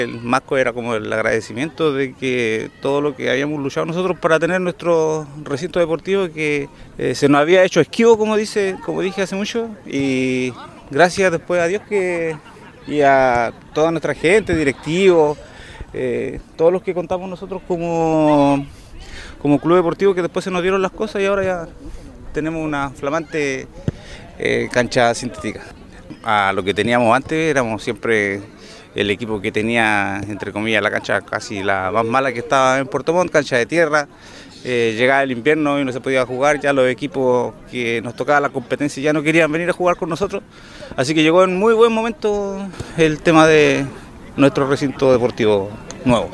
El marco era como el agradecimiento de que todo lo que habíamos luchado nosotros para tener nuestro recinto deportivo, que se nos había hecho esquivo, como dije hace mucho, y gracias después a Dios y a toda nuestra gente, directivos, todos los que contamos nosotros como club deportivo, que después se nos dieron las cosas y ahora ya tenemos una flamante cancha sintética. A lo que teníamos antes éramos siempre el equipo que tenía, entre comillas, la cancha casi la más mala que estaba en Puerto Montt, cancha de tierra. Llegaba el invierno y no se podía jugar, ya los equipos que nos tocaba la competencia ya no querían venir a jugar con nosotros, así que llegó en muy buen momento el tema de nuestro recinto deportivo nuevo.